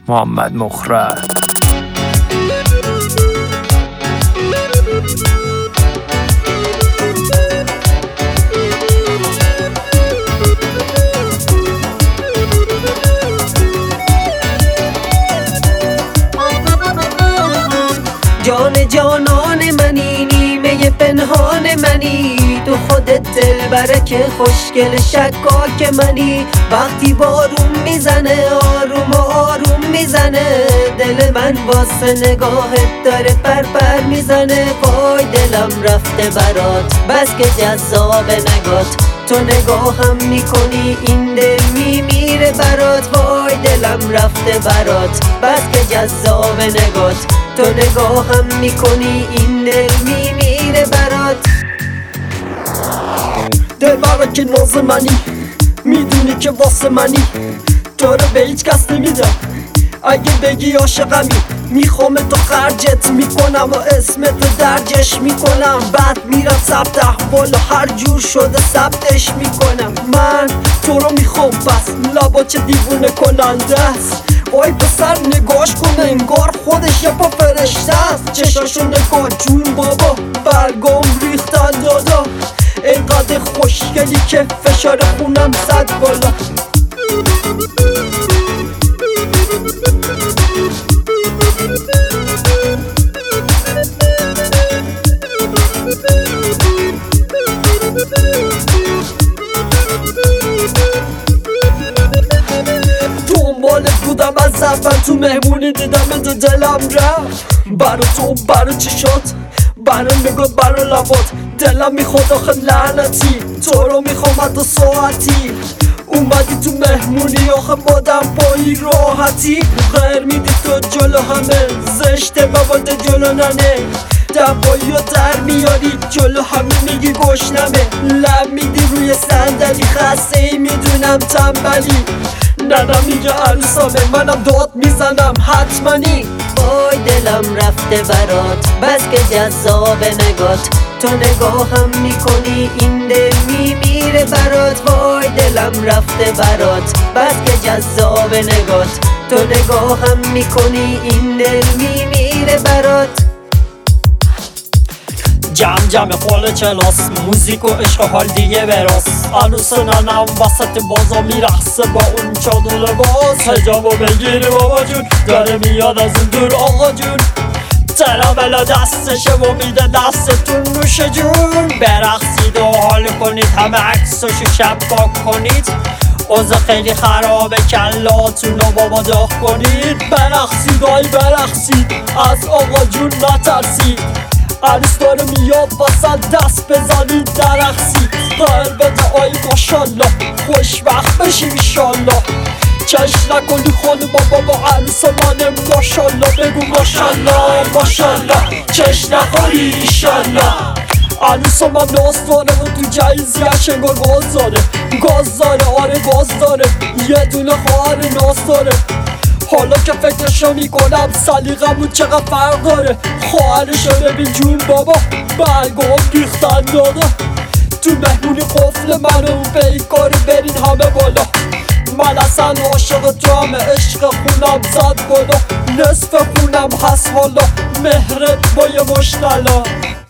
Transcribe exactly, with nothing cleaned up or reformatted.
محمد مخرج. جان جانان منی، نیمه پنهان منی، تو خودت دلبرک خوشگل شکاک منی. وقتی بارون میزنه آروم و آروم میزنه، دل من واسه نگاهت داره پرپر میزنه. وای دلم رفته برات بس که جذاب نگات، تو نگاهم میکنی این دل میمیره برات. وای دلم رفته برات بس که جذاب نگات، تو نگاهم میکنی این دل میمیره برات. دل برا که ناز منی، میدونی که واسه منی، تو رو به هیچ کس نمیدم. اگه بگی عاشقمی میخوام تو خرجت میکنم و اسمتو درجش میکنم. بعد میرم ثبت احوال و هر جور شده ثبتش میکنم. من تو رو میخوام بس لبا چه دیوونه کننده است. وای پسر نگاش کن انگار خودش یه پا فرشته است. چشاشو نگاه جون بابا برگام ریختن دادا، اینقدر خوشگلی که فشار خونم زد بالا. دنبالت بودم از اول، تو مهمونی دیدم تو دلم رفت. برا تو برا چشات، برا نگات برا لبات، دلم میخواد آخه لعنتی تو رو میخوام حتی ساعتی. اومدی تو مهمونی آخه بادم پایی راحتی، غیر میدی تو جلو همه زشته مواد جلو ننه. دبایی و در میاری جلو همه میگی گشنمه، لب میدی روی صندلی خسته ای میدونم تنبلی. ننم میگه عروسامه منم داد میزنم حتمنی. وای دلم رفته برات بس که جذاب نگات، تو نگاهم میکنی این دل میمیره برات. وای دلم رفته برات بس که جذاب نگات، تو نگاهم میکنی این دل میمیره برات. جمع جمع خال کلاس، موزیک و عشق حال دیگه براس. عروس ننم وسط بازا میرقصه با اون چادر لباس. حجابو بگیری بابا جون داره میاد از اون دور آقا جون. ترابلا دستشه و میده دستتون نوش جون. برقصید و حال کنید همه عکساشو شباک کنید. اوضاع خیلی خرابه کلاتون رو بابا داغ کنید. برقصید آی برقصید از آقا جون نترسید. عروس داره میاد وسط دست بزنید درقصید. قلبت آی ماشالله خوشبخت بشی ایشالله. چش نکنی خانم بابا با عروس منه ماشالله. بگو ماشالله ماشالله چش نخوری ایشالله. عروس من ناز داره و تو جایزیش انگار گاز داره. گاز داره آره گاز داره، یه دونه خواهر ناز داره. حالا که فکرشو میکنم سلیقمون چقدر فرق داره. خواهرشو ببین جون بابا برگام ریختن داده. تو مهمونی قفل منو بیکار برین همه بالا. من اصلا عاشق تو همه عشق خونم زد بالا. نصف خونم هست حالا مهرت با یه مشتلا.